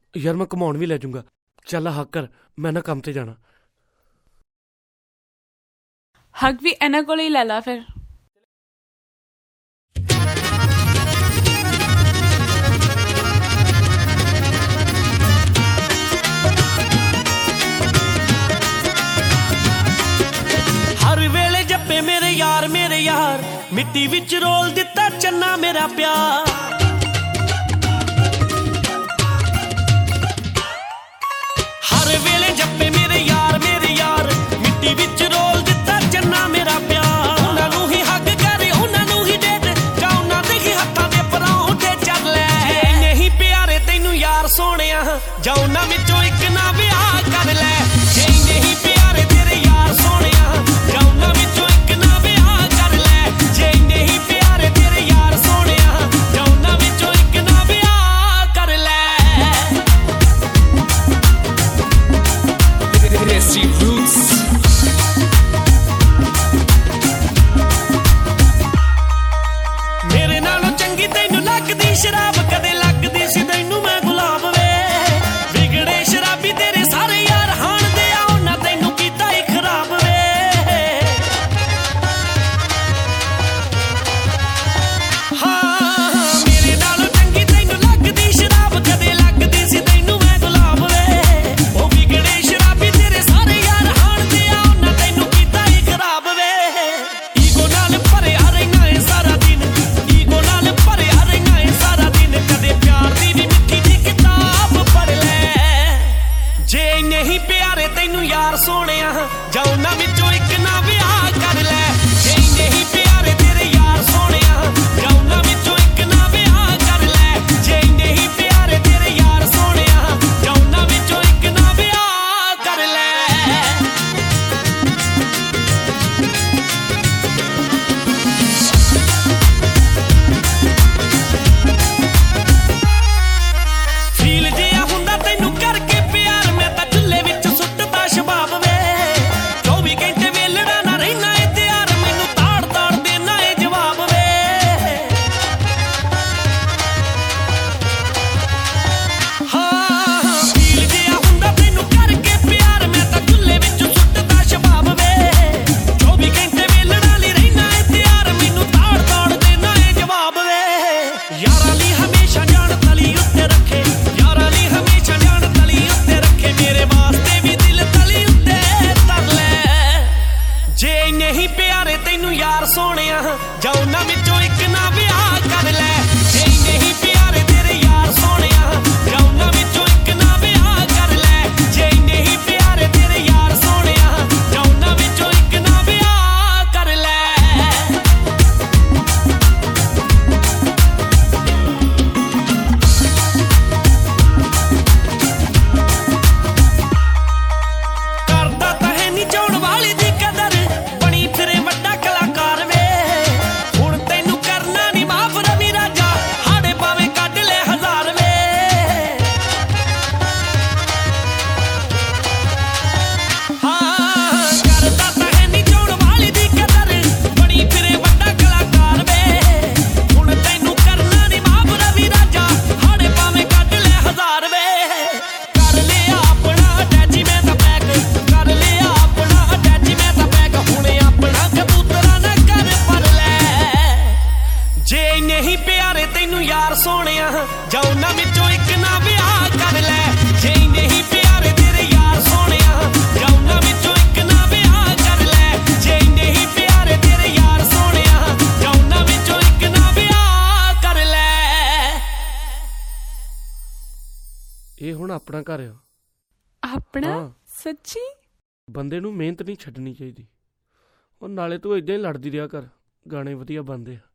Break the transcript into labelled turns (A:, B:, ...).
A: ਯਾਰ ਮੈਂ ਘੁਮਾਉਣ ਵੀ ਲੈ ਜਾਊਂਗਾ। ਚੱਲ ਹੱਕ ਕਰ, ਮੈਂ ਨਾ ਕੰਮ ਤੇ ਜਾਣਾ।
B: ਹੱਕ ਵੀ ਇਹਨਾਂ ਕੋਲ ਹੀ ਲੈ ਲਾ ਫਿਰ।
C: ਹਰ ਵੇਲੇ ਜੱਪੇ ਮੇਰੇ ਯਾਰ ਮਿੱਟੀ ਵਿੱਚ ਰੋਲ ਦਿੱਤਾ ਚੰਨਾ ਮੇਰਾ ਪਿਆਰ। ਹਰ ਵੇਲੇ ਜੱਪੇ ਮੇਰੇ ਯਾਰ ਮਿੱਟੀ ਵਿੱਚ ਰੋਲ ਦਿੱਤਾ ਚੰਨਾ ਮੇਰਾ ਪਿਆਰ। ਉਹਨਾਂ ਨੂੰ ਹੀ ਹੱਗ ਕਰ, ਉਹਨਾਂ ਨੂੰ ਹੀ ਦੇ ਦੇ, ਜਾਂ ਉਹਨਾਂ ਦੇ ਹੀ ਹੱਥਾਂ ਦੇ ਪਰੌਂਠੇ ਚੱਲ ਲੈ। ਨਹੀਂ ਪਿਆਰੇ ਤੈਨੂੰ ਯਾਰ ਸੋਹਣਿਆ, ਜਾਂ ਉਹਨਾਂ ਵਿੱਚੋਂ ਇੱਕ ਨਾ ਵਿਆਹ ਕਰ ਲੈ। ਜੇ ਨਹੀਂ ਪਿਆਰੇ ਤੇਰੇ ਯਾਰ ਸੋਹਣਿਆ, ਜਾਂ ਉਹਨਾਂ ਵਿੱਚੋਂ ਇੱਕ ਨਾ ਵਿਆਹ ਕਰ ਲੈ। ਜੇ ਨਹੀਂ ਪਿਆਰੇ ਤੇਰੇ ਯਾਰ ਸੋਹਣਿਆ, ਜਾਂ ਉਹਨਾਂ ਵਿੱਚੋਂ ਇੱਕ ਨਾ ਵਿਆਹ ਕਰ ਲੈ। Desi Roots ਮੇਰੇ ਨਾਲੋਂ ਚੰਗੀ ਤੈਨੂੰ ਲੱਗਦੀ ਸ਼ਰਾਬ, ਕਦੇ ਲੱਗਦੀ ਸੀ ਤੈਨੂੰ ਮੈਂ ਗੁਲਾਬ ਵੇ। ਵਿਗੜੇ ਸ਼ਰਾਬੀ ਤੇਰੇ ਸਾਰੇ ਯਾਰ ਹਾਣਦੇ ਆ, ਉਹਨਾਂ ਤੈਨੂੰ ਕੀਤਾ ਹੀ ਖਰਾਬ ਵੇ। ਹਾਂ ਮੇਰੇ ਨਾਲੋਂ ਚੰਗੀ ਤੈਨੂੰ ਲੱਗਦੀ ਸ਼ਰਾਬ, ਕਦੇ ਲੱਗਦੀ ਸੀ ਤੈਨੂੰ ਮੈਂ ਗੁਲਾਬ ਵੇ। ਉਹ ਵਿਗੜੇ ਸ਼ਰਾਬੀ ਤੇਰੇ ਸਾਰੇ ਯਾਰ ਹਾਣਦੇ ਆ, ਉਹਨਾਂ ਤੈਨੂੰ ਕੀਤਾ ਹੀ ਖਰਾਬ ਵੇ। ਈਗੋ ਨਾਲ ਭਰਿਆ ਰਹਿਣਾ ਏ ਸਾਰਾ ਦਿਨ, ਈਗੋ ਨਾਲ ਭਰਿਆ ਰਹਿਣਾ ਏ ਸਾਰਾ ਦਿਨ। ਕਦੇ ਪਿਆਰ ਦੀ ਵੀ ਮਿੱਠੀ ਜਿਹੀ ਕਿਤਾਬ ਪੜ੍ਹ ਲੈ। ਜੇ ਨਹੀਂ ਪਿਆਰੇ ਤੈਨੂੰ ਯਾਰ ਸੋਹਣਿਆ, ਜਾਂ ਉਹਨਾਂ ਵਿੱਚੋਂ ਇੱਕ ਨਾ ਵਿਆਹ ਕਰ ਲੈ। ਜੇ ਨਹੀਂ ਪਿਆਰੇ ਤੇਰੇ ਯਾਰ ਸੋਹਣਿਆ, ਜਾਂ ਉਹਨਾਂ ਵਿੱਚੋਂ ਇੱਕ ਨਾ ਵਿਆਹ ਕਰ ਲੈ। ਜੇ ਨਹੀਂ ਪਿਆਰੇ ਤੇਰੇ ਯਾਰ ਸੋਹਣਿਆ, ਜਾਂ ਉਹਨਾਂ ਵਿੱਚੋਂ ਇੱਕ ਨਾ ਵਿਆਹ ਕਰ ਲੈ। ਫੀਲ ਜਿਹਾ ਹੁੰਦਾ ਤੈਨੂੰ ਕਰਕੇ ਪਿਆਰ, ਮੈਂ ਤਾਂ ਚੁੱਲ੍ਹੇ ਵਿੱਚ ਸੁੱਟਦਾ ਸ਼ਬਾਬ ਵੇ। 24 ਘੰਟੇ ਵੇਲਣਾ ਨਾ ਰਹਿਣਾ ਏ ਤਿਆਰ, ਮੈਨੂੰ ਤਾੜ ਤਾੜ ਦੇਣਾ ਏ ਜਵਾਬ ਵੇ। ਹਾਂ ਫੀਲ ਜਿਹਾ ਹੁੰਦਾ ਤੈਨੂੰ ਕਰਕੇ ਪਿਆਰ, ਮੈਂ ਤਾਂ ਚੁੱਲ੍ਹੇ ਵਿੱਚ ਸੁੱਟਦਾ ਸ਼ਬਾਬ ਵੇ। 24 ਘੰਟੇ ਵੇਲਣਾ ਲਈ ਰਹਿਣਾ ਏ ਤਿਆਰ, ਮੈਨੂੰ ਤਾੜ ਤਾੜ ਦੇਣਾ ਏ ਜਵਾਬ ਵੇ। ਯਾਰਾਂ ਲਈ ਹਮੇਸ਼ਾ ਜਾਨ ਤਲੀ ਉੱਤੇ ਰੱਖੇ, ਯਾਰਾਂ ਲਈ ਹਮੇਸ਼ਾ ਜਾਨ ਤਲੀ ਉੱਤੇ ਰੱਖੇ। ਮੇਰੇ ਵਾਸਤੇ ਵੀ ਦਿਲ ਤਲੀ ਉੱਤੇ ਧਰ ਲੈ। ਜੇ ਨਹੀਂ ਪਿਆਰੇ ਤੈਨੂੰ ਯਾਰ ਸੋਹਣਿਆ, ਜਾਂ ਉਹਨਾਂ ਵਿੱਚੋਂ ਇੱਕ ਨਾ ਵਿਆਹ ਕਰ ਲੈ। ਜੇ ਨਹੀਂ ਪਿਆਰੇ ਤੇਰੇ ਯਾਰ ਸੋਹਣਿਆ, ਜਾਂ ਉਹਨਾਂ ਵਿੱਚੋਂ ਇੱਕ ਨਾ ਵਿਆਹ ਕਰ ਲੈ। ਜੇ ਨਹੀਂ ਪਿਆਰੇ ਤੇਰੇ ਯਾਰ ਸੋਹਣਿਆ, ਜਾਂ ਉਹਨਾਂ ਵਿੱਚੋਂ ਇੱਕ ਨਾ ਵਿਆਹ ਕਰ ਲੈ। ਕਰਦਾ ਤਾਂ ਹੈ ਨੀ ਚਾਹੁਣ ਵਾਲੀ ਦੀ ਕਦਰ, ਬਣੀ ਫਿਰੇ ਵੱਡਾ ਕਲਾਕਾਰ ਵੇ। ਹੁਣ ਤੈਨੂੰ ਕਰਨਾ ਨੀ ਮਾਫ਼ ਰਵੀ ਰਾਜਾ, ਹਾੜੇ ਪਾਵੇਂ ਕੱਢ ਲੈ ਹਜ਼ਾਰ ਵੇ। ਹਾਂ ਕਰਦਾ ਤਾਂ ਹੈ ਨੀ ਚਾਹੁਣ ਵਾਲੀ ਦੀ ਕਦਰ, ਬਣੀ ਫਿਰੇ ਵੱਡਾ ਕਲਾਕਾਰ ਵੇ। ਹੁਣ ਤੈਨੂੰ ਕਰਨਾ ਨੀ ਮਾਫ਼ ਰਵੀ ਰਾਜਾ, ਹਾੜੇ ਪਾਵੇਂ ਕੱਢ ਲੈ ਹਜ਼ਾਰ ਵੇ। ਕਰ ਲਿਆ ਆਪਣਾ ਅਟੈਚੀਮੈਂਟ ਦਾ ਪੈਕ, ਕਰ ਲਿਆ ਆਪਣਾ ਅਟੈਚੀਮੈਂਟ ਦਾ ਪੈਕ। ਹੁਣ ਆਪਣਾ ਕਬੂਤਰਾਂ ਨਾ ਕਰ ਪਰ ਲੈ। ਜੇ ਨਹੀਂ ਪਿਆਰੇ ਤੈਨੂੰ ਯਾਰ ਸੋਹਣਿਆ, ਜਾਂ ਉਹਨਾਂ ਵਿੱਚੋਂ ਇੱਕ ਨਾ ਵਿਆਹ ਕਰ ਲੈ। ਜੇ ਨਹੀਂ ਪਿਆਰੇ ਤੇਰੇ ਯਾਰ ਸੋਹਣਿਆ, ਜਾਂ ਉਹਨਾਂ ਵਿੱਚੋਂ ਇੱਕ ਨਾ ਵਿਆਹ ਕਰ ਲੈ। ਜੇ ਨਹੀਂ ਪਿਆਰੇ ਤੇਰੇ ਯਾਰ ਸੋਹਣਿਆ, ਜਾਂ ਉਹਨਾਂ ਵਿੱਚੋਂ ਇੱਕ ਨਾ ਵਿਆਹ ਕਰ ਲੈ।
A: ਇਹ ਹੁਣ ਆਪਣਾ ਘਰ ਆ।
B: ਆਪਣਾ?
A: ਹਾਂ।
B: ਸੱਚੀ?
A: ਬੰਦੇ ਨੂੰ ਮਿਹਨਤ ਨਹੀਂ ਛੱਡਣੀ ਚਾਹੀਦੀ। ਉਹ ਨਾਲੇ ਤੂੰ ਏਦਾਂ ਹੀ ਲੜਦੀ ਰਿਹਾ ਕਰ, ਗਾਣੇ ਵਧੀਆ ਬਣਦੇ ਆ।